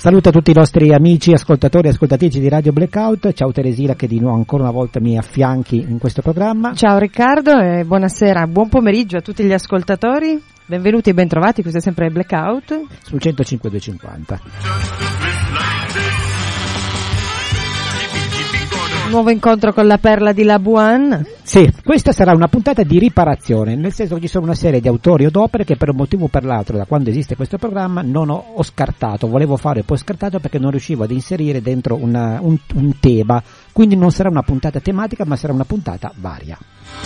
Saluto a tutti i nostri amici, ascoltatori e ascoltatrici di Radio Blackout. Ciao Teresina che di nuovo ancora una volta mi affianchi in questo programma. Ciao Riccardo e buonasera, buon pomeriggio a tutti gli ascoltatori. Benvenuti e bentrovati, questo è sempre Blackout. Sul 105.250. Nuovo incontro con la perla di Labuan. Sì, questa sarà una puntata di riparazione, nel senso che ci sono una serie di autori o d'opere che per un motivo o per l'altro, da quando esiste questo programma, non ho scartato, volevo fare poi scartato perché non riuscivo ad inserire dentro un tema, quindi non sarà una puntata tematica ma sarà una puntata varia.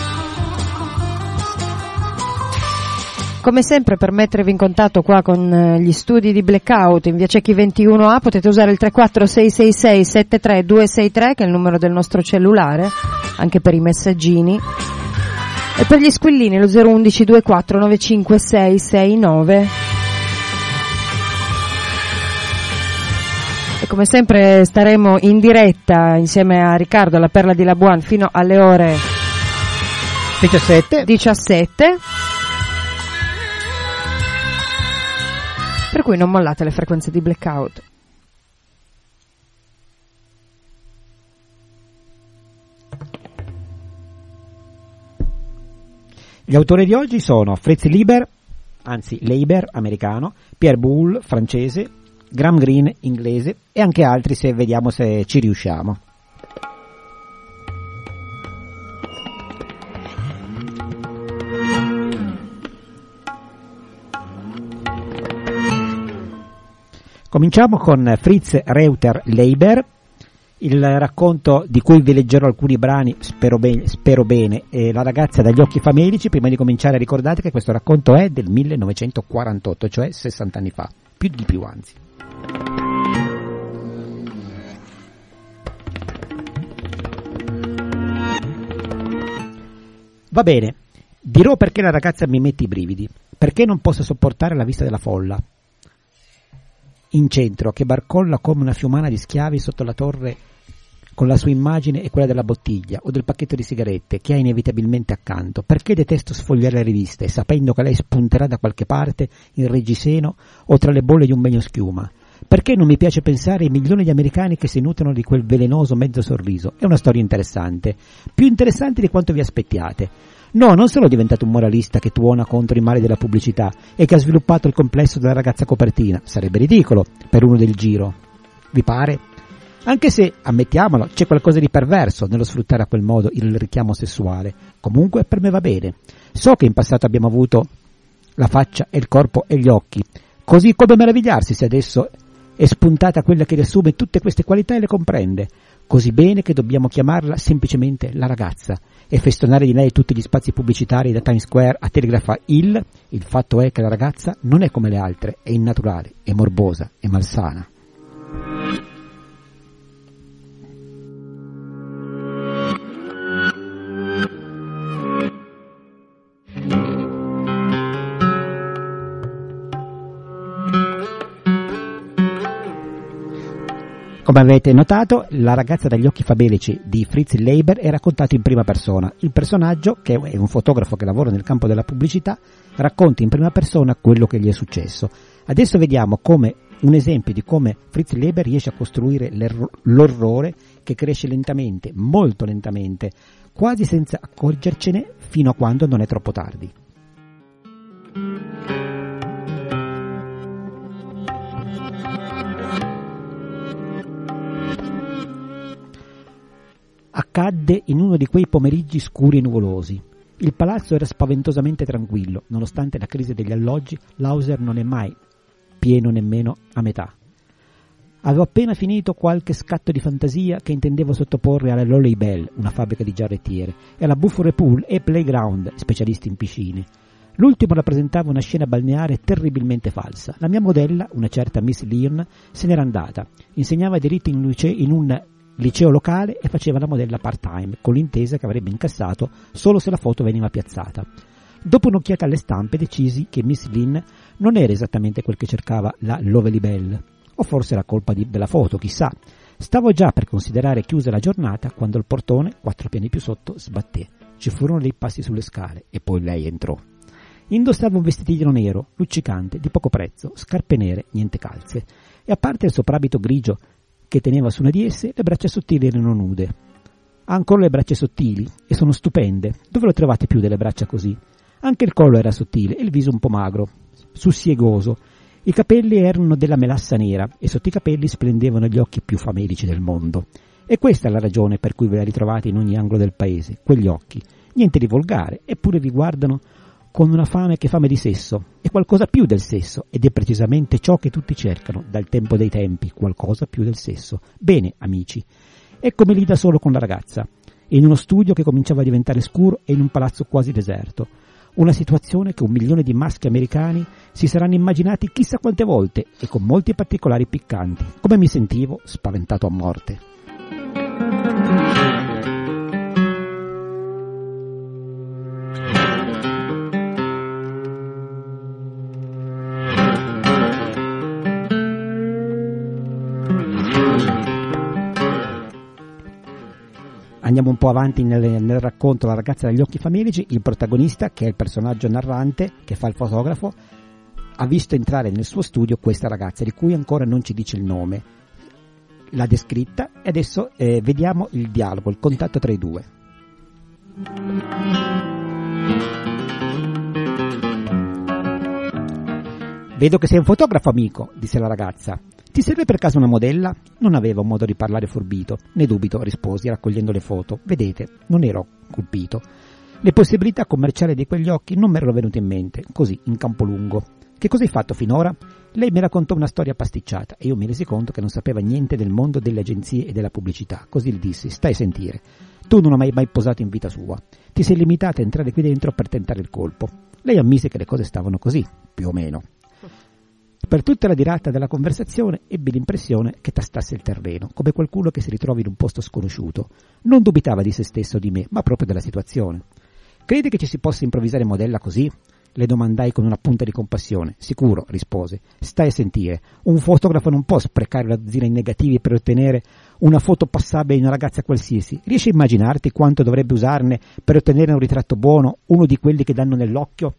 Come sempre, per mettervi in contatto qua con gli studi di Blackout in via Cecchi 21A potete usare il 34666 73263 che è il numero del nostro cellulare, anche per i messaggini, e per gli squillini lo 011 24 95669. E come sempre staremo in diretta insieme a Riccardo, la perla di Labuan, fino alle ore 17. Per cui non mollate le frequenze di Blackout. Gli autori di oggi sono Fritz Leiber americano, Pierre Boulle francese, Graham Greene inglese e anche altri, se vediamo se ci riusciamo. Cominciamo con Fritz Reuter Leiber, il racconto di cui vi leggerò alcuni brani, spero bene, La ragazza dagli occhi famelici. Prima di cominciare ricordate che questo racconto è del 1948, cioè 60 anni fa, più anzi. Va bene, dirò perché la ragazza mi mette i brividi, perché non posso sopportare la vista della folla in centro che barcolla come una fiumana di schiavi sotto la torre con la sua immagine e quella della bottiglia o del pacchetto di sigarette che ha inevitabilmente accanto. Perché detesto sfogliare le riviste sapendo che lei spunterà da qualche parte in reggiseno o tra le bolle di un bagno schiuma. Perché non mi piace pensare ai milioni di americani che si nutrono di quel velenoso mezzo sorriso. È una storia interessante, più interessante di quanto vi aspettiate. No, non sono diventato un moralista che tuona contro i mali della pubblicità e che ha sviluppato il complesso della ragazza copertina. Sarebbe ridicolo per uno del giro. Vi pare? Anche se, ammettiamolo, c'è qualcosa di perverso nello sfruttare a quel modo il richiamo sessuale. Comunque per me va bene. So che in passato abbiamo avuto la faccia e il corpo e gli occhi. Così come meravigliarsi se adesso è spuntata quella che riassume tutte queste qualità e le comprende. Così bene che dobbiamo chiamarla semplicemente la ragazza e festonare di lei tutti gli spazi pubblicitari da Times Square a Telegraph Hill. Il fatto è che la ragazza non è come le altre, è innaturale, è morbosa, è malsana. Come avete notato, La ragazza dagli occhi fabelici di Fritz Leiber è raccontato in prima persona. Il personaggio, che è un fotografo che lavora nel campo della pubblicità, racconta in prima persona quello che gli è successo. Adesso vediamo come un esempio di come Fritz Leiber riesce a costruire l'orrore che cresce lentamente, molto lentamente, quasi senza accorgercene, fino a quando non è troppo tardi. Accadde in uno di quei pomeriggi scuri e nuvolosi. Il palazzo era spaventosamente tranquillo, nonostante la crisi degli alloggi. L'Hauser non è mai pieno nemmeno a metà. Avevo appena finito qualche scatto di fantasia che intendevo sottoporre alla Lolly Bell, una fabbrica di giarrettiere, e alla Buffalo Pool e Playground, specialisti in piscine. L'ultimo rappresentava una scena balneare terribilmente falsa. La mia modella, una certa Miss Lynn, se n'era andata. Insegnava diritto in un liceo locale e faceva la modella part-time, con l'intesa che avrebbe incassato solo se la foto veniva piazzata. Dopo un'occhiata alle stampe decisi che Miss Lynn non era esattamente quel che cercava la Lovely Bell. O forse era colpa della foto, chissà. Stavo già per considerare chiusa la giornata quando il portone, 4 piani più sotto, sbatté. Ci furono dei passi sulle scale e poi lei entrò. Indossava un vestitino nero, luccicante, di poco prezzo, scarpe nere, niente calze. e a parte il soprabito grigio che teneva su una di esse, le braccia sottili erano nude. Ha ancora le braccia sottili e sono stupende. Dove lo trovate più delle braccia così? Anche il collo era sottile e il viso un po' magro, sussiegoso. I capelli erano della melassa nera e sotto i capelli splendevano gli occhi più famelici del mondo. E questa è la ragione per cui ve la ritrovate in ogni angolo del paese, quegli occhi. Niente di volgare, eppure vi guardano con una fame che fame di sesso, e qualcosa più del sesso, ed è precisamente ciò che tutti cercano, dal tempo dei tempi, qualcosa più del sesso. Bene, amici, eccomi lì da solo con la ragazza, in uno studio che cominciava a diventare scuro e in un palazzo quasi deserto. Una situazione che 1 milione di maschi americani si saranno immaginati chissà quante volte e con molti particolari piccanti. Come mi sentivo? Spaventato a morte. Andiamo un po' avanti nel racconto La ragazza dagli occhi famelici. Il protagonista, che è il personaggio narrante, che fa il fotografo, ha visto entrare nel suo studio questa ragazza, di cui ancora non ci dice il nome. L'ha descritta e adesso vediamo il dialogo, il contatto tra i due. Vedo che sei un fotografo, amico, disse la ragazza. Ti serve per caso una modella? Non aveva un modo di parlare forbito. Ne dubito, risposi, raccogliendo le foto. Vedete, non ero colpito. Le possibilità commerciali di quegli occhi non mi erano venute in mente, così, in campo lungo. Che cosa hai fatto finora? Lei mi raccontò una storia pasticciata e io mi resi conto che non sapeva niente del mondo delle agenzie e della pubblicità. Così gli dissi, stai a sentire. Tu non hai mai posato in vita sua. Ti sei limitata a entrare qui dentro per tentare il colpo. Lei ammise che le cose stavano così, più o meno. Per tutta la dirata della conversazione ebbi l'impressione che tastasse il terreno, come qualcuno che si ritrova in un posto sconosciuto. Non dubitava di se stesso o di me, ma proprio della situazione. Credi che ci si possa improvvisare modella così? Le domandai con una punta di compassione. Sicuro, rispose. Stai a sentire. Un fotografo non può sprecare la dozzina in negativi per ottenere una foto passabile di una ragazza qualsiasi. Riesci a immaginarti quanto dovrebbe usarne per ottenere un ritratto buono, uno di quelli che danno nell'occhio?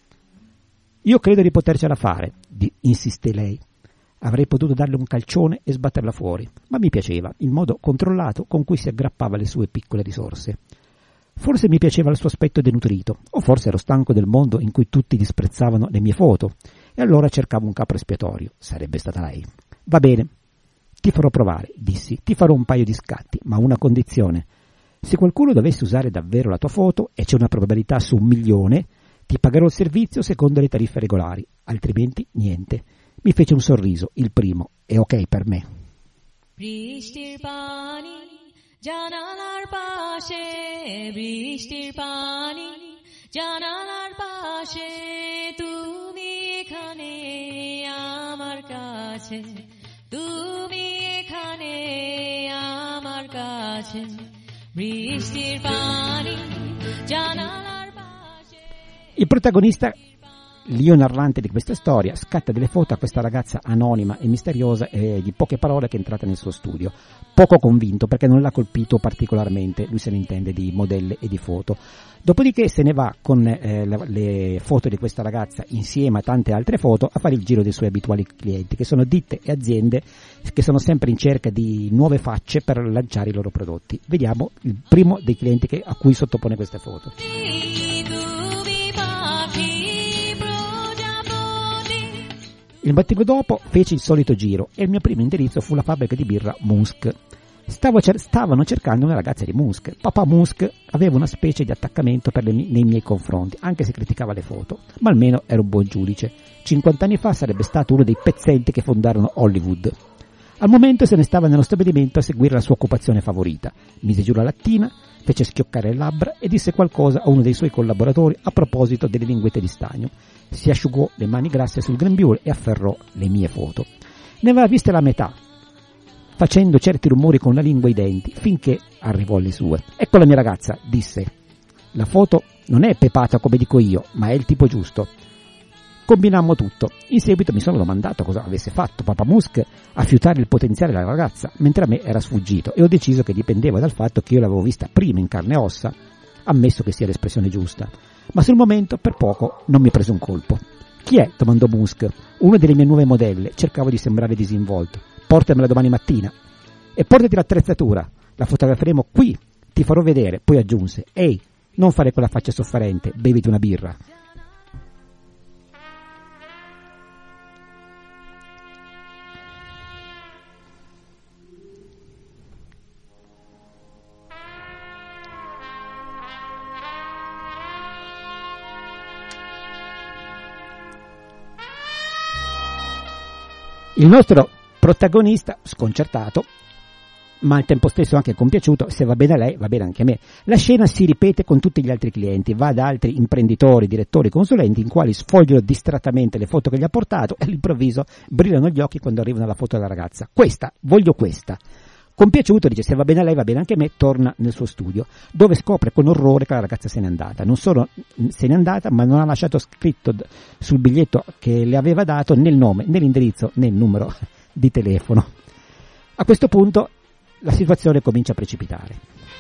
Io credo di potercela fare, insisté lei. Avrei potuto darle un calcione e sbatterla fuori, ma mi piaceva il modo controllato con cui si aggrappava alle sue piccole risorse. Forse mi piaceva il suo aspetto denutrito, o forse ero stanco del mondo in cui tutti disprezzavano le mie foto, e allora cercavo un capro espiatorio. Sarebbe stata lei. Va bene, ti farò provare, dissi, ti farò un paio di scatti, ma a una condizione. Se qualcuno dovesse usare davvero la tua foto, e c'è una probabilità su 1 milione, ti pagherò il servizio secondo le tariffe regolari, altrimenti niente. Mi fece un sorriso, il primo, è ok per me. বৃষ্টির পানি জানালার পাশে বৃষ্টির পানি জানালার পাশে তুমি এখানে আমার কাছে তুমি এখানে আমার কাছে বৃষ্টির পানি জানালার Il protagonista, l'io narrante di questa storia, scatta delle foto a questa ragazza anonima e misteriosa e di poche parole che è entrata nel suo studio. Poco convinto perché non l'ha colpito particolarmente, lui se ne intende di modelle e di foto. Dopodiché se ne va con le foto di questa ragazza insieme a tante altre foto a fare il giro dei suoi abituali clienti, che sono ditte e aziende che sono sempre in cerca di nuove facce per lanciare i loro prodotti. Vediamo il primo dei clienti a cui sottopone queste foto. Il mattino dopo feci il solito giro e il mio primo indirizzo fu la fabbrica di birra Musk. Stavano cercando una ragazza di Musk. Papà Musk aveva una specie di attaccamento nei miei confronti, anche se criticava le foto, ma almeno era un buon giudice. 50 anni fa sarebbe stato uno dei pezzenti che fondarono Hollywood. Al momento se ne stava nello stabilimento a seguire la sua occupazione favorita. Mise giù la lattina, fece schioccare le labbra e disse qualcosa a uno dei suoi collaboratori a proposito delle linguette di stagno. Si asciugò le mani grasse sul grembiule e afferrò le mie foto. Ne aveva viste la metà, facendo certi rumori con la lingua e i denti, finché arrivò alle sue. Ecco la mia ragazza, disse. La foto non è pepata come dico io, ma è il tipo giusto. Combinammo tutto. In seguito mi sono domandato cosa avesse fatto Papa Musk a fiutare il potenziale della ragazza, mentre a me era sfuggito, e ho deciso che dipendeva dal fatto che io l'avevo vista prima in carne e ossa, ammesso che sia l'espressione giusta, ma sul momento per poco non mi prese un colpo. Chi è? Domandò Musk. Una delle mie nuove modelle. Cercavo di sembrare disinvolto. Portamela domani mattina. E portati l'attrezzatura. La fotograferemo qui. Ti farò vedere. Poi aggiunse: ehi, non fare quella faccia sofferente, beviti una birra. Il nostro protagonista, sconcertato, ma al tempo stesso anche compiaciuto, se va bene a lei, va bene anche a me. La scena si ripete con tutti gli altri clienti, va da altri imprenditori, direttori, consulenti, in quali sfogliano distrattamente le foto che gli ha portato e all'improvviso brillano gli occhi quando arrivano alla foto della ragazza. Questa, voglio questa. Compiaciuto, dice se va bene a lei, va bene anche a me, torna nel suo studio, dove scopre con orrore che la ragazza se n'è andata. Non solo se n'è andata, ma non ha lasciato scritto sul biglietto che le aveva dato né il nome, né l'indirizzo, né il numero di telefono. A questo punto la situazione comincia a precipitare.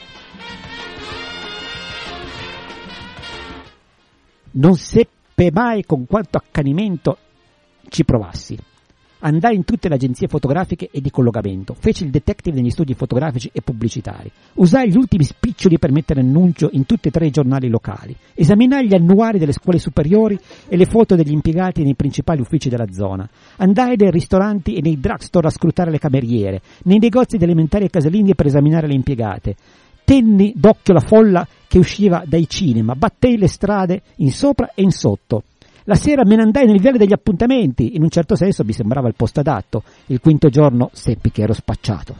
Non seppe mai con quanto accanimento ci provassi. Andai in tutte le agenzie fotografiche e di collocamento, feci il detective negli studi fotografici e pubblicitari, usai gli ultimi spiccioli per mettere annuncio in tutti e 3 i giornali locali, esaminai gli annuari delle scuole superiori e le foto degli impiegati nei principali uffici della zona, andai nei ristoranti e nei drugstore a scrutare le cameriere, nei negozi di alimentari e casalinghe per esaminare le impiegate, tenni d'occhio la folla che usciva dai cinema, battei le strade in sopra e in sotto. La sera me ne andai nel viale degli appuntamenti, in un certo senso mi sembrava il posto adatto. Il 5° giorno seppi che ero spacciato.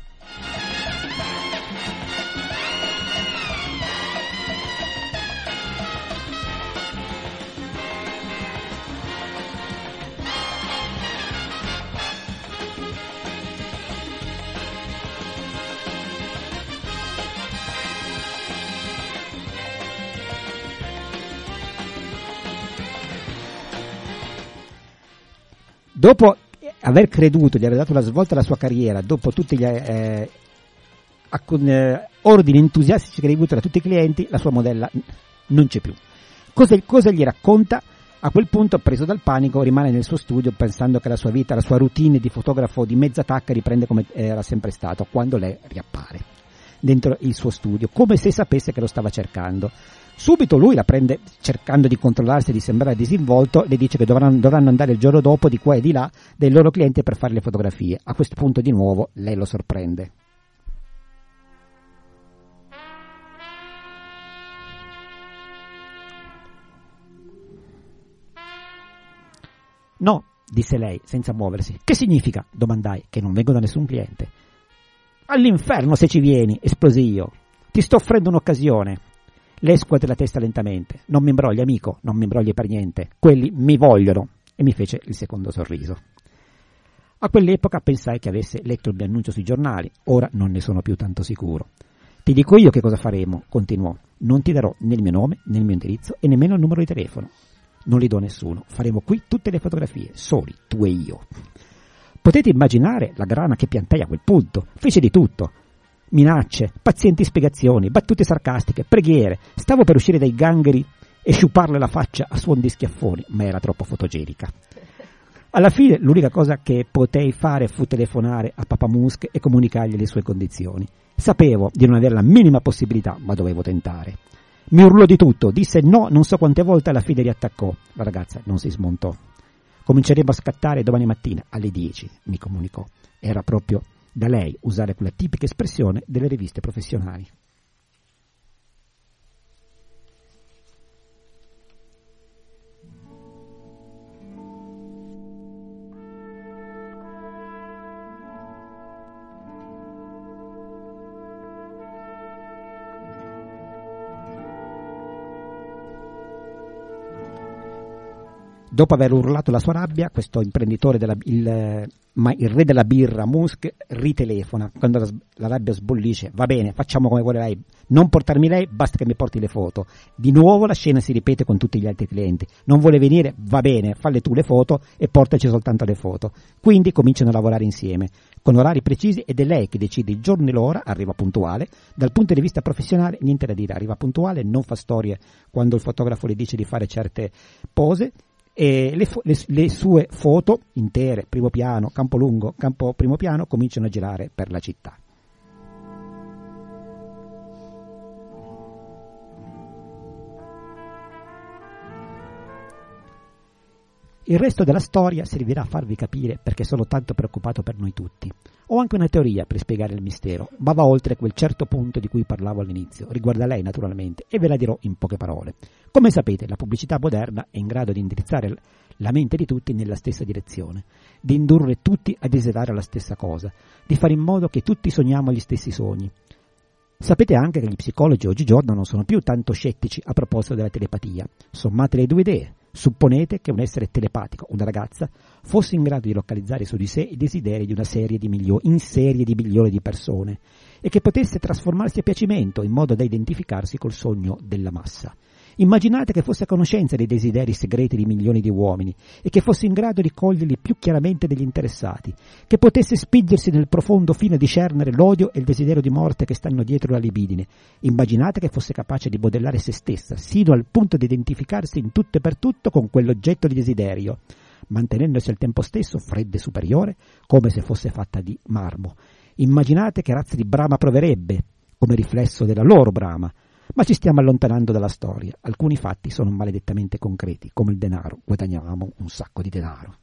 Dopo aver creduto di aver dato la svolta alla sua carriera, dopo tutti gli ordini entusiastici che ha ricevuto da tutti i clienti, la sua modella non c'è più. Cosa gli racconta? A quel punto, preso dal panico, rimane nel suo studio pensando che la sua vita, la sua routine di fotografo di mezza tacca riprende come era sempre stato, quando lei riappare dentro il suo studio, come se sapesse che lo stava cercando. Subito lui la prende cercando di controllarsi e di sembrare disinvolto, le dice che dovranno andare il giorno dopo di qua e di là dai loro clienti per fare le fotografie. A questo punto di nuovo lei lo sorprende. No, disse lei senza muoversi. Che significa? Domandai. Che non vengo da nessun cliente. All'inferno se ci vieni, esplosi io. Ti sto offrendo un'occasione. Lei scuote la testa lentamente. Non mi imbrogli, amico, non mi imbrogli per niente. Quelli mi vogliono. E mi fece il secondo sorriso. A quell'epoca pensai che avesse letto il mio annuncio sui giornali. Ora non ne sono più tanto sicuro. Ti dico io che cosa faremo, continuò. Non ti darò né il mio nome, né il mio indirizzo e nemmeno il numero di telefono. Non li do a nessuno. Faremo qui tutte le fotografie, soli, tu e io. Potete immaginare la grana che piantai a quel punto. Fece di tutto. Minacce, pazienti spiegazioni, battute sarcastiche, preghiere. Stavo per uscire dai gangheri e sciuparle la faccia a suon di schiaffoni, ma era troppo fotogenica. Alla fine l'unica cosa che potei fare fu telefonare a Papa Musk e comunicargli le sue condizioni. Sapevo di non avere la minima possibilità, ma dovevo tentare. Mi urlò di tutto, disse no non so quante volte, alla fine riattaccò. La ragazza non si smontò. Cominceremo a scattare domani mattina alle 10, mi comunicò. Era proprio da lei usare quella tipica espressione delle riviste professionali. Dopo aver urlato la sua rabbia, questo imprenditore, il re della birra, Musk, ritelefona. Quando la rabbia sbollisce, va bene, facciamo come vuole lei, non portarmi lei, basta che mi porti le foto. Di nuovo la scena si ripete con tutti gli altri clienti. Non vuole venire, va bene, falle tu le foto e portaci soltanto le foto. Quindi cominciano a lavorare insieme, con orari precisi, ed è lei che decide il giorno e l'ora, arriva puntuale. Dal punto di vista professionale niente da dire, arriva puntuale, non fa storie quando il fotografo le dice di fare certe pose. e le sue foto intere, primo piano, campo lungo, campo primo piano, cominciano a girare per la città. Il resto della storia servirà a farvi capire perché sono tanto preoccupato per noi tutti. Ho anche una teoria per spiegare il mistero, ma va oltre quel certo punto di cui parlavo all'inizio. Riguarda lei naturalmente e ve la dirò in poche parole. Come sapete, la pubblicità moderna è in grado di indirizzare la mente di tutti nella stessa direzione, di indurre tutti a desiderare la stessa cosa, di fare in modo che tutti sogniamo gli stessi sogni. Sapete anche che gli psicologi oggigiorno non sono più tanto scettici a proposito della telepatia. Sommate le due idee. Supponete che un essere telepatico, una ragazza, fosse in grado di localizzare su di sé i desideri di una serie di milioni di persone e che potesse trasformarsi a piacimento in modo da identificarsi col sogno della massa. Immaginate che fosse a conoscenza dei desideri segreti di milioni di uomini e che fosse in grado di coglierli più chiaramente degli interessati, che potesse spingersi nel profondo fino a discernere l'odio e il desiderio di morte che stanno dietro la libidine. Immaginate che fosse capace di modellare se stessa, sino al punto di identificarsi in tutto e per tutto con quell'oggetto di desiderio, mantenendosi al tempo stesso fredda e superiore, come se fosse fatta di marmo. Immaginate che razza di brama proverebbe, come riflesso della loro brama. Ma ci stiamo allontanando dalla storia. Alcuni fatti sono maledettamente concreti, come il denaro. Guadagniamo un sacco di denaro.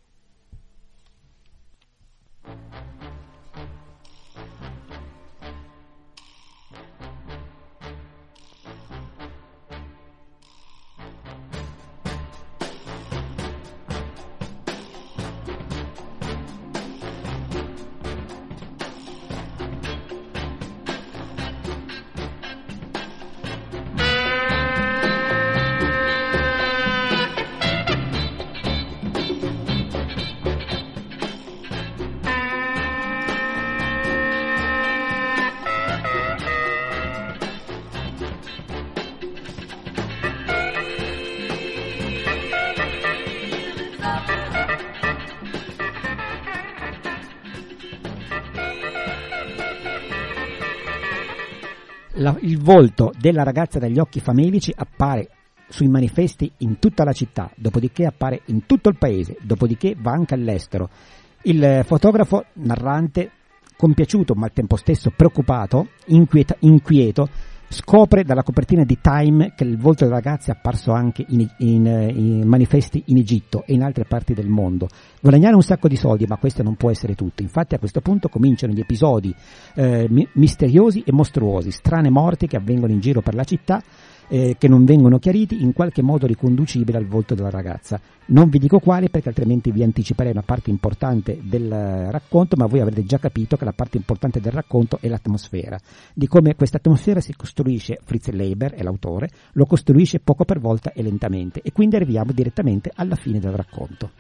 Il volto della ragazza dagli occhi famelici appare sui manifesti in tutta la città, dopodiché appare in tutto il paese, dopodiché va anche all'estero. Il fotografo narrante, compiaciuto ma al tempo stesso preoccupato, inquieto, scopre dalla copertina di Time che il volto della ragazza è apparso anche in manifesti in Egitto e in altre parti del mondo. Guadagnare un sacco di soldi, ma questo non può essere tutto. Infatti a questo punto cominciano gli episodi misteriosi e mostruosi, strane morti che avvengono in giro per la città, che non vengono chiariti, in qualche modo riconducibili al volto della ragazza. Non vi dico quali perché altrimenti vi anticiperei una parte importante del racconto, ma voi avrete già capito che la parte importante del racconto è l'atmosfera, di come questa atmosfera si costruisce. Fritz Leiber è l'autore, lo costruisce poco per volta e lentamente, e quindi arriviamo direttamente alla fine del racconto.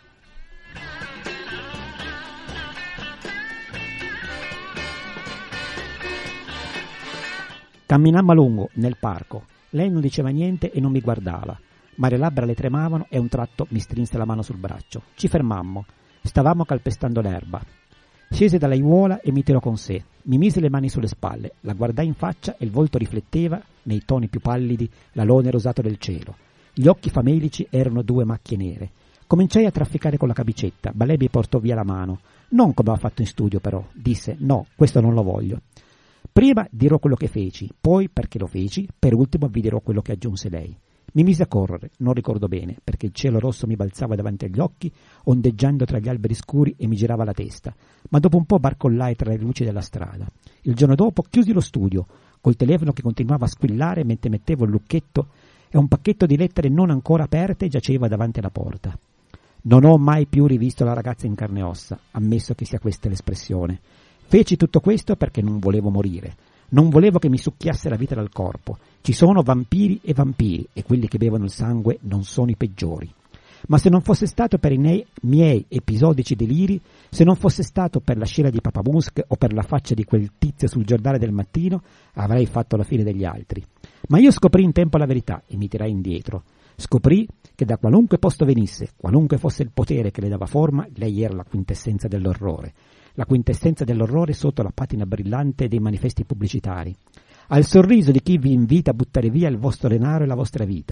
Camminammo a lungo nel parco. Lei non diceva niente e non mi guardava, ma le labbra le tremavano e a un tratto mi strinse la mano sul braccio. Ci fermammo, stavamo calpestando l'erba. Scese dalla aiuola e mi tirò con sé. Mi mise le mani sulle spalle, la guardai in faccia e il volto rifletteva, nei toni più pallidi, l'alone rosato del cielo. Gli occhi famelici erano 2 macchie nere. Cominciai a trafficare con la cabicetta, ma lei mi portò via la mano. Non come aveva fatto in studio però, disse: no, questo non lo voglio. Prima dirò quello che feci, poi perché lo feci, per ultimo vi dirò quello che aggiunse lei. Mi mise a correre, non ricordo bene, perché il cielo rosso mi balzava davanti agli occhi, ondeggiando tra gli alberi scuri e mi girava la testa, ma dopo un po' barcollai tra le luci della strada. Il giorno dopo chiusi lo studio, col telefono che continuava a squillare mentre mettevo il lucchetto e un pacchetto di lettere non ancora aperte giaceva davanti alla porta. Non ho mai più rivisto la ragazza in carne e ossa, ammesso che sia questa l'espressione. Feci tutto questo perché non volevo morire. Non volevo che mi succhiasse la vita dal corpo. Ci sono vampiri e quelli che bevono il sangue non sono i peggiori. Ma se non fosse stato per i miei episodici deliri, se non fosse stato per la scena di Papa Musk o per la faccia di quel tizio sul giornale del mattino, avrei fatto la fine degli altri. Ma io scoprì in tempo la verità e mi tirai indietro. Scoprì che da qualunque posto venisse, qualunque fosse il potere che le dava forma, lei era la quintessenza dell'orrore. La quintessenza dell'orrore sotto la patina brillante dei manifesti pubblicitari, al sorriso di chi vi invita a buttare via il vostro denaro e la vostra vita,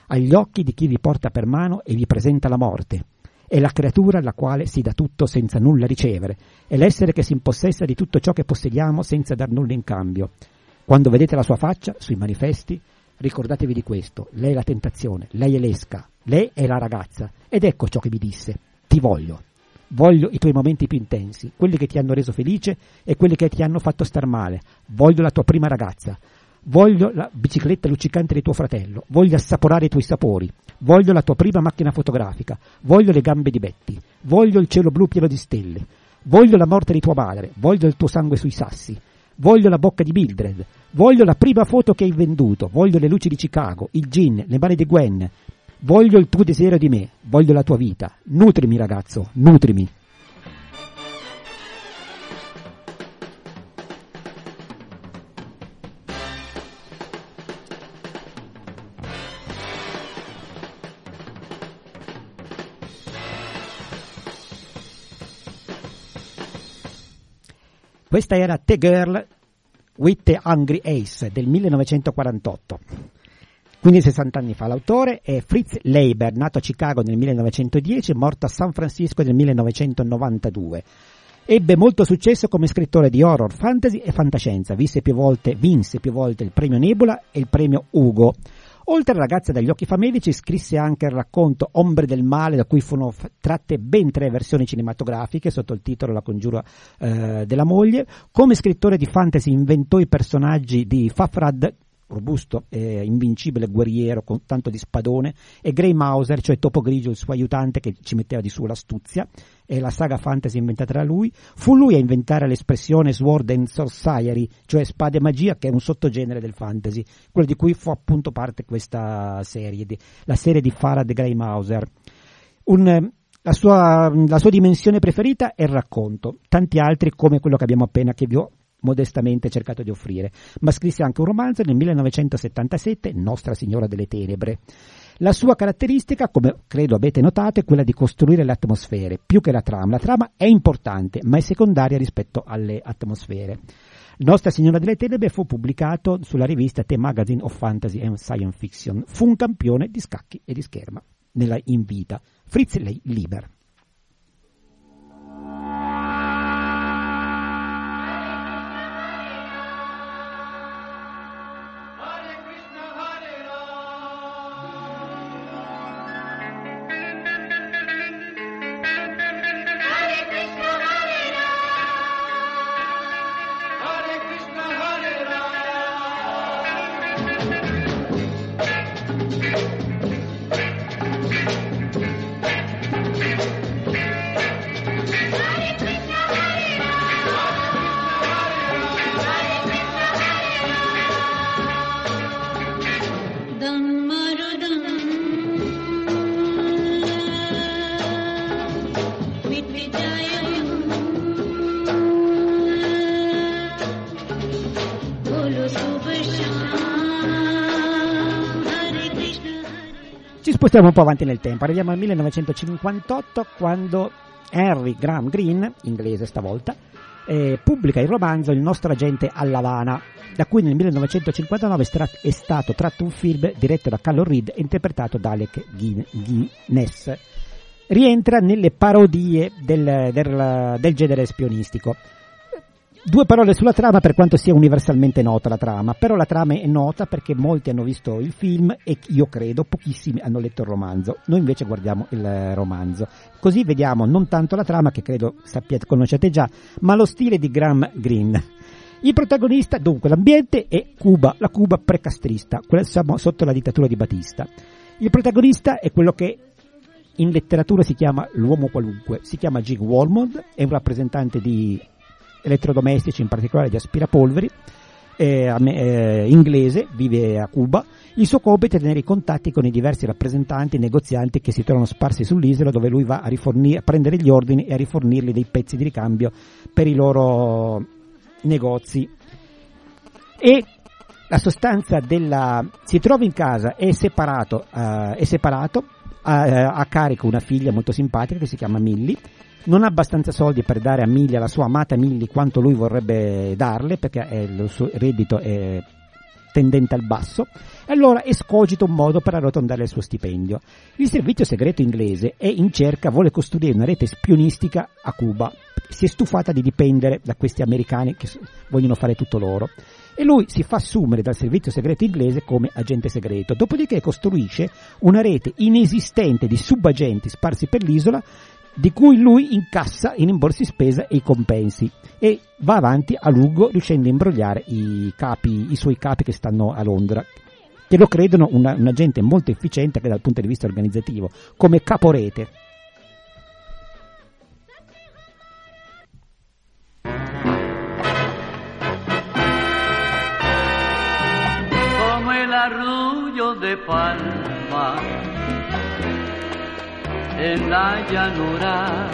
agli occhi di chi vi porta per mano e vi presenta la morte. È la creatura alla quale si dà tutto senza nulla ricevere, è l'essere che si impossessa di tutto ciò che possediamo senza dar nulla in cambio. Quando vedete la sua faccia sui manifesti, ricordatevi di questo: lei è la tentazione, lei è l'esca, lei è la ragazza. Ed ecco ciò che vi disse: ti voglio. Voglio i tuoi momenti più intensi, quelli che ti hanno reso felice e quelli che ti hanno fatto star male. Voglio la tua prima ragazza. Voglio la bicicletta luccicante di tuo fratello. Voglio assaporare i tuoi sapori. Voglio la tua prima macchina fotografica. Voglio le gambe di Betty. Voglio il cielo blu pieno di stelle. Voglio la morte di tua madre. Voglio il tuo sangue sui sassi. Voglio la bocca di Mildred. Voglio la prima foto che hai venduto. Voglio le luci di Chicago, il gin, le mani di Gwen. Voglio il tuo desiderio di me, voglio la tua vita. Nutrimi, ragazzo, nutrimi. Questa era The Girl with the Hungry Ace del 1948. Quindi 60 anni fa. L'autore è Fritz Leiber, nato a Chicago nel 1910 e morto a San Francisco nel 1992. Ebbe molto successo come scrittore di horror, fantasy e fantascienza. Vinse più volte il premio Nebula e il premio Hugo. Oltre a Ragazza dagli occhi famelici, scrisse anche il racconto Ombre del male, da cui furono tratte ben 3 versioni cinematografiche sotto il titolo La congiura della moglie. Come scrittore di fantasy inventò i personaggi di Fafhrad, robusto e invincibile guerriero con tanto di spadone, e Grey Mouser, cioè Topo Grigio, il suo aiutante che ci metteva di su l'astuzia, e la saga fantasy inventata da lui. Fu lui a inventare l'espressione Sword and Sorcery, cioè spada e magia, che è un sottogenere del fantasy, quello di cui fu appunto parte questa serie, la serie di Farad Grey Mouser. La sua dimensione preferita è il racconto, tanti altri come quello che abbiamo appena, che vi ho modestamente cercato di offrire, ma scrisse anche un romanzo nel 1977, Nostra Signora delle Tenebre. La sua caratteristica, come credo abbiate notato, è quella di costruire le atmosfere, più che la trama. La trama è importante, ma è secondaria rispetto alle atmosfere. Nostra Signora delle Tenebre fu pubblicato sulla rivista The Magazine of Fantasy and Science Fiction. Fu un campione di scacchi e di scherma nella in vita. Fritz Leiber. Spostiamo un po' avanti nel tempo, arriviamo al 1958, quando Henry Graham Greene, inglese stavolta, pubblica il romanzo Il nostro agente all'Havana, da cui nel 1959 è stato tratto un film diretto da Carlo Reed e interpretato da Alec Guinness. Rientra nelle parodie del genere spionistico. 2 parole sulla trama, per quanto sia universalmente nota la trama, però la trama è nota perché molti hanno visto il film e io credo pochissimi hanno letto il romanzo. Noi invece guardiamo il romanzo, così vediamo non tanto la trama, che credo conosciate già, ma lo stile di Graham Greene. Il protagonista, dunque, l'ambiente è Cuba, la Cuba precastrista, siamo sotto la dittatura di Batista. Il protagonista è quello che in letteratura si chiama l'uomo qualunque, si chiama Jig Wormwood, è un rappresentante di elettrodomestici, in particolare di aspirapolveri, inglese, vive a Cuba. Il suo compito è tenere i contatti con i diversi rappresentanti e negozianti che si trovano sparsi sull'isola, dove lui va a prendere gli ordini e a rifornirli dei pezzi di ricambio per i loro negozi. E la sostanza si trova in casa, è separato, ha a carico una figlia molto simpatica che si chiama Millie. Non ha abbastanza soldi per dare a Millie, alla sua amata Millie, quanto lui vorrebbe darle, perché il suo reddito è tendente al basso, e allora escogita un modo per arrotondare il suo stipendio. Il servizio segreto inglese è in cerca, vuole costruire una rete spionistica a Cuba. Si è stufata di dipendere da questi americani che vogliono fare tutto loro. E lui si fa assumere dal servizio segreto inglese come agente segreto, dopodiché costruisce una rete inesistente di subagenti sparsi per l'isola, di cui lui incassa i rimborsi spesa e i compensi, e va avanti a lungo riuscendo a imbrogliare i suoi capi che stanno a Londra, che lo credono un agente molto efficiente anche dal punto di vista organizzativo, come caporete. Arrullo de palma en la llanura,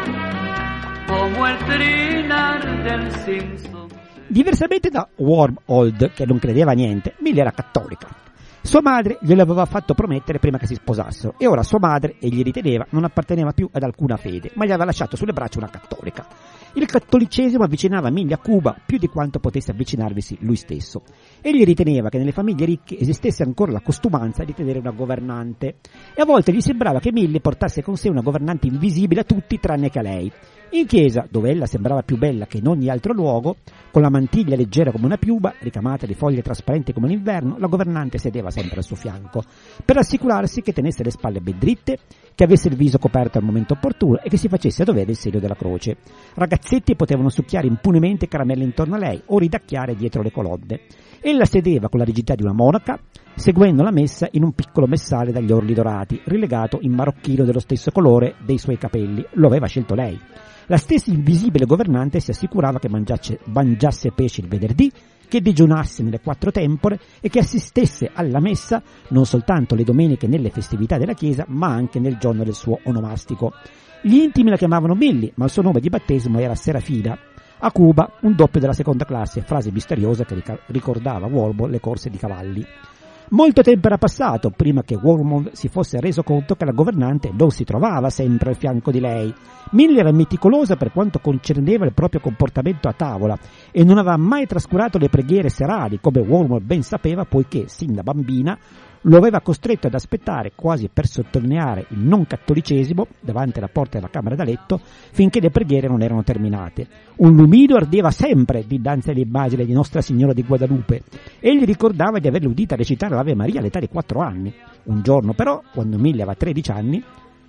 como el trinar del Simpson. Diversamente da Wormald, che non credeva a niente, Millie era cattolica. Sua madre glielo aveva fatto promettere prima che si sposassero, e ora sua madre, egli riteneva, non apparteneva più ad alcuna fede, ma gli aveva lasciato sulle braccia una cattolica. Il cattolicesimo avvicinava Millie a Cuba più di quanto potesse avvicinarvisi lui stesso. Egli riteneva che nelle famiglie ricche esistesse ancora la costumanza di tenere una governante, e a volte gli sembrava che Millie portasse con sé una governante invisibile a tutti tranne che a lei. In chiesa, dove ella sembrava più bella che in ogni altro luogo, con la mantiglia leggera come una piuba, ricamata di foglie trasparenti come l'inverno, la governante sedeva sempre al suo fianco, per assicurarsi che tenesse le spalle ben dritte, che avesse il viso coperto al momento opportuno e che si facesse a dovere il segno della croce. Ragazzetti potevano succhiare impunemente caramelle intorno a lei o ridacchiare dietro le colonne. Ella sedeva con la rigidità di una monaca, seguendo la messa in un piccolo messale dagli orli dorati, rilegato in marocchino dello stesso colore dei suoi capelli. Lo aveva scelto lei. La stessa invisibile governante si assicurava che mangiasse pesce il venerdì, che digiunasse nelle 4 tempore e che assistesse alla messa non soltanto le domeniche nelle festività della chiesa, ma anche nel giorno del suo onomastico. Gli intimi la chiamavano Millie, ma il suo nome di battesimo era Serafina. A Cuba un doppio della seconda classe, frase misteriosa che ricordava a Wormald le corse di cavalli. Molto tempo era passato prima che Wormald si fosse reso conto che la governante non si trovava sempre al fianco di lei. Millie era meticolosa per quanto concerneva il proprio comportamento a tavola e non aveva mai trascurato le preghiere serali, come Wormald ben sapeva, poiché sin da bambina lo aveva costretto ad aspettare, quasi per sottolineare il non cattolicesimo, davanti alla porta della camera da letto, finché le preghiere non erano terminate. Un lumido ardeva sempre dinanzi all'immagine di Nostra Signora di Guadalupe. Egli ricordava di averla udita recitare l'Ave Maria all'età di 4 anni. Un giorno però, quando Millie aveva 13 anni,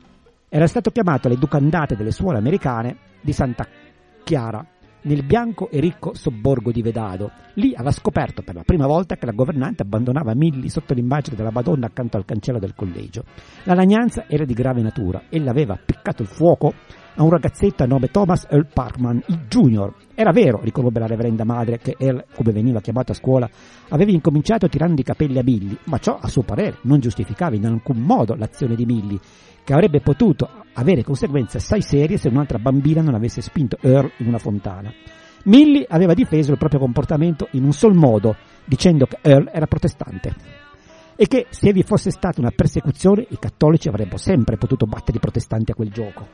era stato chiamato alle educandate delle suore americane di Santa Chiara, nel bianco e ricco sobborgo di Vedado. Lì aveva scoperto per la prima volta che la governante abbandonava Millie sotto l'immagine della Madonna accanto al cancello del collegio. La lagnanza era di grave natura. Ella aveva appiccato il fuoco a un ragazzetto a nome Thomas Earl Parkman, il Junior. Era vero, riconobbe la reverenda madre, che Earl, come veniva chiamato a scuola, aveva incominciato tirando i capelli a Millie, ma ciò, a suo parere, non giustificava in alcun modo l'azione di Millie, che avrebbe potuto avere conseguenze assai serie se un'altra bambina non avesse spinto Earl in una fontana. Millie aveva difeso il proprio comportamento in un sol modo, dicendo che Earl era protestante e che se vi fosse stata una persecuzione i cattolici avrebbero sempre potuto battere i protestanti a quel gioco.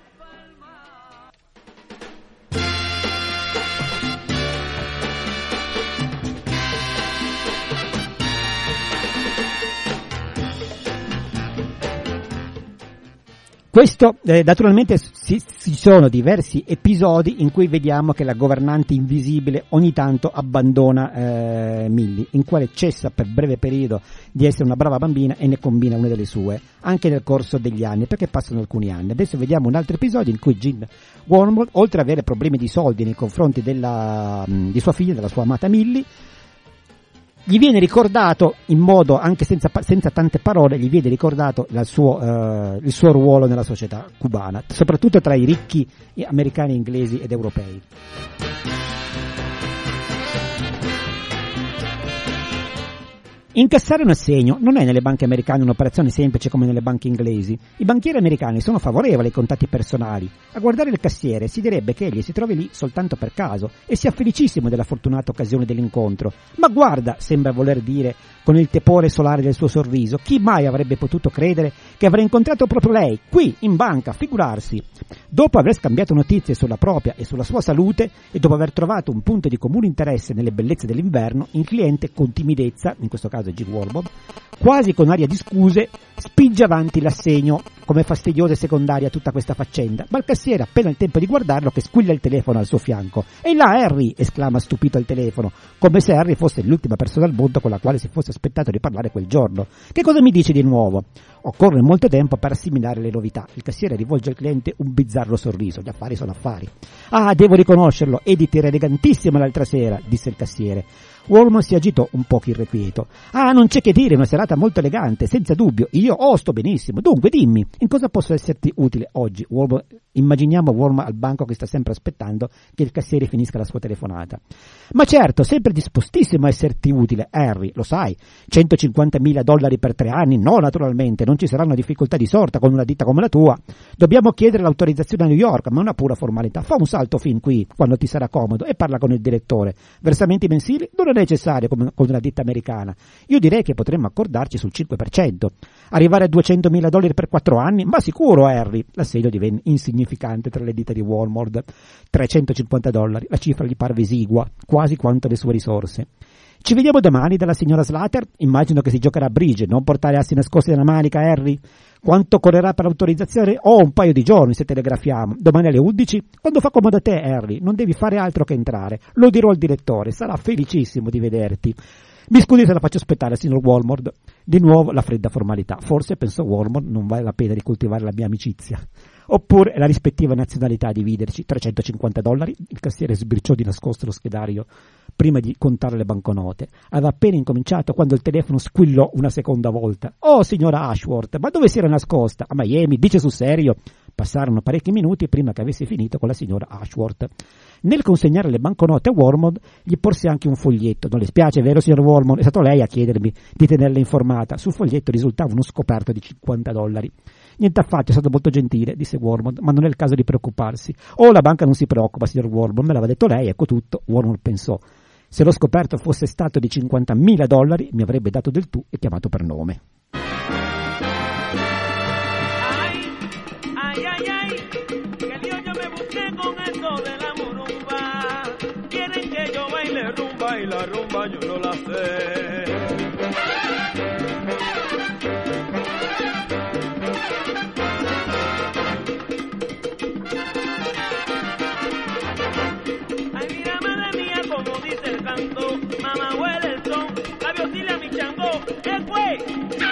Questo, naturalmente ci sono diversi episodi in cui vediamo che la governante invisibile ogni tanto abbandona Millie, in quale cessa per breve periodo di essere una brava bambina e ne combina una delle sue, anche nel corso degli anni, perché passano alcuni anni. Adesso vediamo un altro episodio in cui Jean Wormald, oltre ad avere problemi di soldi nei confronti di sua figlia, della sua amata Millie, gli viene ricordato in modo anche senza tante parole, gli viene ricordato il suo ruolo nella società cubana, soprattutto tra i ricchi americani, inglesi ed europei. Incassare un assegno non è nelle banche americane un'operazione semplice come nelle banche inglesi. I banchieri americani sono favorevoli ai contatti personali. A guardare il cassiere si direbbe che egli si trovi lì soltanto per caso e sia felicissimo della fortunata occasione dell'incontro. Ma guarda, sembra voler dire con il tepore solare del suo sorriso, chi mai avrebbe potuto credere che avrei incontrato proprio lei, qui, in banca, figurarsi. Dopo aver scambiato notizie sulla propria e sulla sua salute e dopo aver trovato un punto di comune interesse nelle bellezze dell'inverno, il cliente con timidezza, in questo caso Jim Warbob, quasi con aria di scuse, spinge avanti l'assegno, come fastidiosa e secondaria tutta questa faccenda, ma il cassiere appena il tempo di guardarlo che squilla il telefono al suo fianco. «Ehi là, Harry!» esclama stupito al telefono, come se Harry fosse l'ultima persona al mondo con la quale si fosse aspettato di parlare quel giorno. «Che cosa mi dici di nuovo?» Occorre molto tempo per assimilare le novità. Il cassiere rivolge al cliente un bizzarro sorriso. Gli affari sono affari. «Ah, devo riconoscerlo, Edith era elegantissima l'altra sera», disse il cassiere. Warman si agitò un poco irrequieto. «Ah, non c'è che dire, una serata molto elegante, senza dubbio. Io sto benissimo. Dunque, dimmi, in cosa posso esserti utile oggi?» Immaginiamo Warman al banco che sta sempre aspettando che il cassiere finisca la sua telefonata. «Ma certo, sempre dispostissimo a esserti utile, Harry, lo sai. $150.000 per 3 anni? No, naturalmente, non ci saranno difficoltà di sorta con una ditta come la tua. Dobbiamo chiedere l'autorizzazione a New York, ma è una pura formalità. Fa un salto fin qui, quando ti sarà comodo, e parla con il direttore. Versamenti mensili non è necessario come con una ditta americana. Io direi che potremmo accordarci sul 5%. Arrivare a $200.000 per 4 anni? Ma sicuro, Harry!» L'assegno divenne insignificante tra le dita di Walmart. $350, la cifra gli parve esigua, quasi quanto le sue risorse. «Ci vediamo domani dalla signora Slater? Immagino che si giocherà a bridge, non portare assi nascosti nella manica, Harry? Quanto correrà per l'autorizzazione? Oh, un paio di giorni se telegrafiamo. Domani alle 11? Quando fa comodo a te, Harry, non devi fare altro che entrare. Lo dirò al direttore, sarà felicissimo di vederti». «Mi scusi se la faccio aspettare, signor Walmart». Di nuovo la fredda formalità. Forse, pensò Walmart, non vale la pena di coltivare la mia amicizia. Oppure la rispettiva nazionalità a dividerci. $350? Il cassiere sbirciò di nascosto lo schedario prima di contare le banconote. Aveva appena incominciato quando il telefono squillò una seconda volta. «Oh, signora Ashworth, ma dove si era nascosta?» «A Miami, dice sul serio?» Passarono parecchi minuti prima che avesse finito con la signora Ashworth. Nel consegnare le banconote a Wormald gli porse anche un foglietto. «Non le spiace, vero, signor Wormald? È stato lei a chiedermi di tenerla informata». Sul foglietto risultava uno scoperto di $50. «Niente affatto, è stato molto gentile», disse Wormald, «ma non è il caso di preoccuparsi». «Oh, la banca non si preoccupa, signor Wormald, me l'aveva detto lei, ecco tutto». Wormald pensò. Se lo scoperto fosse stato di $50.000 mi avrebbe dato del tu e chiamato per nome. Ay, ay, ay, que Dios yo me busqué con esto de la murumba. Quieren que yo baile rumba y la rumba yo no la sé. Ay, mira, madre mía, como dice el canto, mamá huele el son, labios dile a mi chango, ¿qué fue?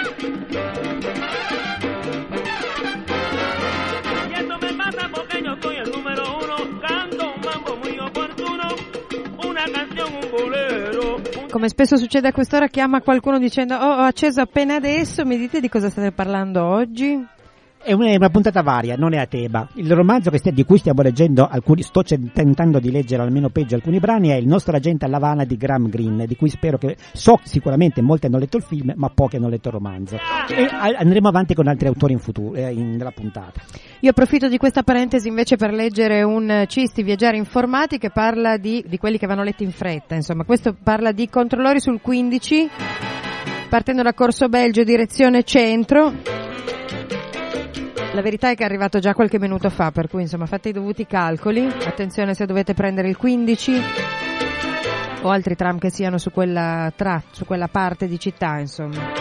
Porque yo soy el número 1, canto un mambo muy oportuno, una canción, un bolero. Come spesso succede a quest'ora, chiama qualcuno dicendo ho acceso appena adesso, mi dite di cosa state parlando oggi? È una puntata varia, non è a tema. Il romanzo di cui stiamo leggendo sto tentando di leggere almeno peggio alcuni brani, è Il nostro agente a Havana di Graham Greene, di cui so sicuramente molti hanno letto il film, ma pochi hanno letto il romanzo. E andremo avanti con altri autori in futuro, nella puntata. Io approfitto di questa parentesi invece per leggere un Cisti Viaggiare Informati che parla di quelli che vanno letti in fretta, insomma. Questo parla di controllori sul 15, partendo da Corso Belgio, direzione centro. La verità è che è arrivato già qualche minuto fa, per cui insomma fate i dovuti calcoli. Attenzione se dovete prendere il 15 o altri tram che siano su quella parte di città, insomma.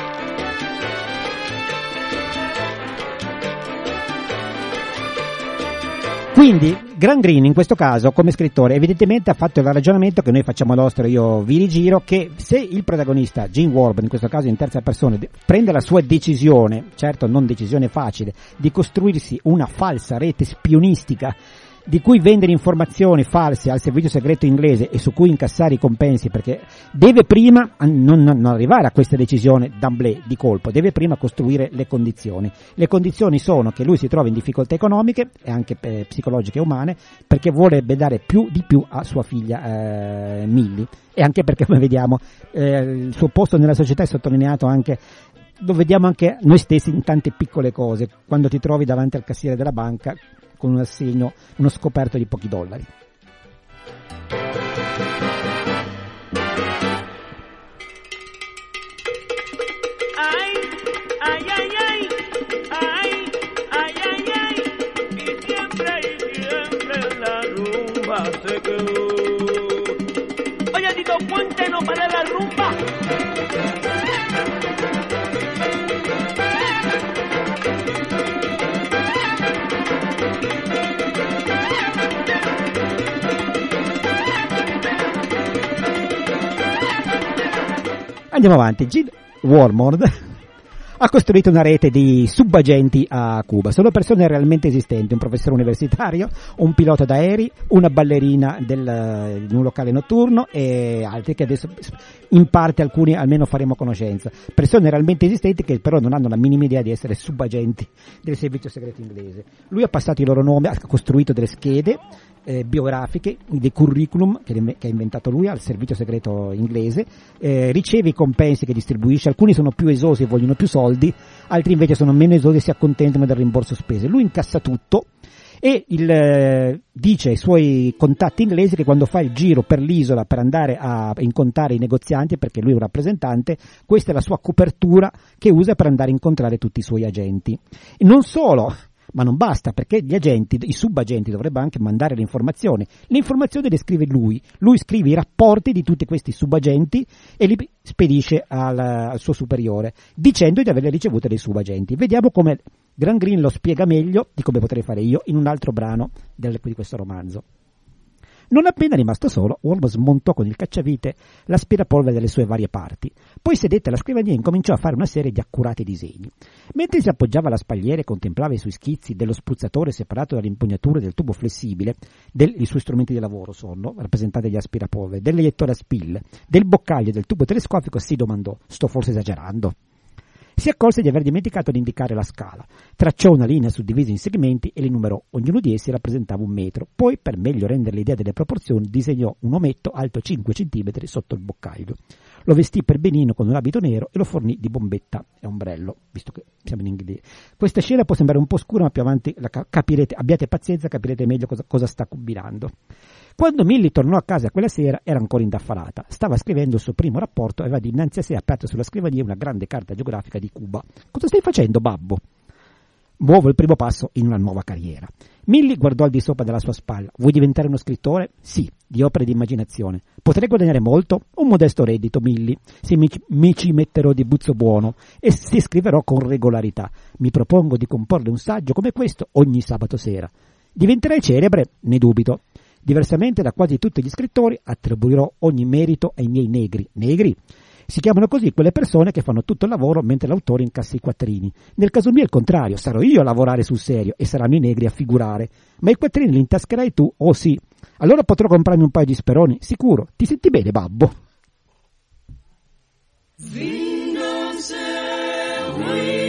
Quindi Graham Greene in questo caso come scrittore evidentemente ha fatto il ragionamento che noi facciamo nostro, io vi rigiro, che se il protagonista Jim Warburton, in questo caso in terza persona, prende la sua decisione, certo non decisione facile, di costruirsi una falsa rete spionistica di cui vendere informazioni false al servizio segreto inglese e su cui incassare i compensi, perché deve prima non arrivare a questa decisione d'amblè di colpo, deve prima costruire le condizioni. Le condizioni sono che lui si trova in difficoltà economiche e anche psicologiche e umane, perché vorrebbe dare di più a sua figlia Millie, e anche perché, come vediamo, il suo posto nella società è sottolineato anche, lo vediamo anche noi stessi in tante piccole cose, quando ti trovi davanti al cassiere della banca con un assegno, uno scoperto di pochi dollari. Se quedó. Oye, Tito Puente, no para la rumba. Andiamo avanti. Gene Wormord ha costruito una rete di subagenti a Cuba. Sono persone realmente esistenti, un professore universitario, un pilota d'aerei, una ballerina di un locale notturno e altri che adesso in parte alcuni almeno faremo conoscenza. Persone realmente esistenti che però non hanno la minima idea di essere subagenti del servizio segreto inglese. Lui ha passato i loro nomi, ha costruito delle schede biografiche, dei curriculum che ha inventato lui al servizio segreto inglese, riceve i compensi che distribuisce, alcuni sono più esosi e vogliono più soldi, altri invece sono meno esosi e si accontentano del rimborso spese. Lui incassa tutto e dice ai suoi contatti inglesi che quando fa il giro per l'isola per andare a incontrare i negozianti, perché lui è un rappresentante, questa è la sua copertura che usa per andare a incontrare tutti i suoi agenti. E non solo, ma non basta, perché gli agenti, i subagenti dovrebbero anche mandare le informazioni. Le informazioni le scrive lui scrive i rapporti di tutti questi subagenti e li spedisce al suo superiore, dicendo di averle ricevute dai subagenti. Vediamo come Graham Greene lo spiega meglio di come potrei fare io in un altro brano di questo romanzo. Non appena rimasto solo, Wormald smontò con il cacciavite l'aspirapolvere delle sue varie parti, poi sedette alla scrivania e incominciò a fare una serie di accurati disegni. Mentre si appoggiava alla spalliera e contemplava i suoi schizzi dello spruzzatore separato dalle impugnature del tubo flessibile, i suoi strumenti di lavoro sono rappresentati dagli aspirapolvere, del lettore a spille, del boccaglio del tubo telescopico, si domandò: sto forse esagerando? Si accorse di aver dimenticato di indicare la scala, tracciò una linea suddivisa in segmenti e li numerò, ognuno di essi rappresentava 1 metro, poi per meglio rendere l'idea delle proporzioni disegnò un ometto alto 5 centimetri sotto il boccaglio. Lo vestì per benino con un abito nero e lo fornì di bombetta e ombrello, visto che siamo in inglese. Questa scena può sembrare un po' scura, ma più avanti capirete, abbiate pazienza, capirete meglio cosa sta combinando. Quando Millie tornò a casa quella sera era ancora indaffalata, stava scrivendo il suo primo rapporto e aveva dinanzi a sé aperto sulla scrivania una grande carta geografica di Cuba. Cosa stai facendo, babbo? Muovo il primo passo in una nuova carriera. Millie guardò al di sopra della sua spalla. Vuoi diventare uno scrittore? Sì, di opere di immaginazione. Potrei guadagnare molto? Un modesto reddito, Millie, se mi ci metterò di buzzo buono e se scriverò con regolarità. Mi propongo di comporre un saggio come questo ogni sabato sera. Diventerai celebre? Ne dubito. Diversamente da quasi tutti gli scrittori, attribuirò ogni merito ai miei negri. Negri? Si chiamano così quelle persone che fanno tutto il lavoro mentre l'autore incassa i quattrini. Nel caso mio è il contrario, sarò io a lavorare sul serio e saranno i negri a figurare. Ma i quattrini li intascherai tu? Oh sì. Allora potrò comprarmi un paio di speroni? Sicuro. Ti senti bene, babbo? Vénganse,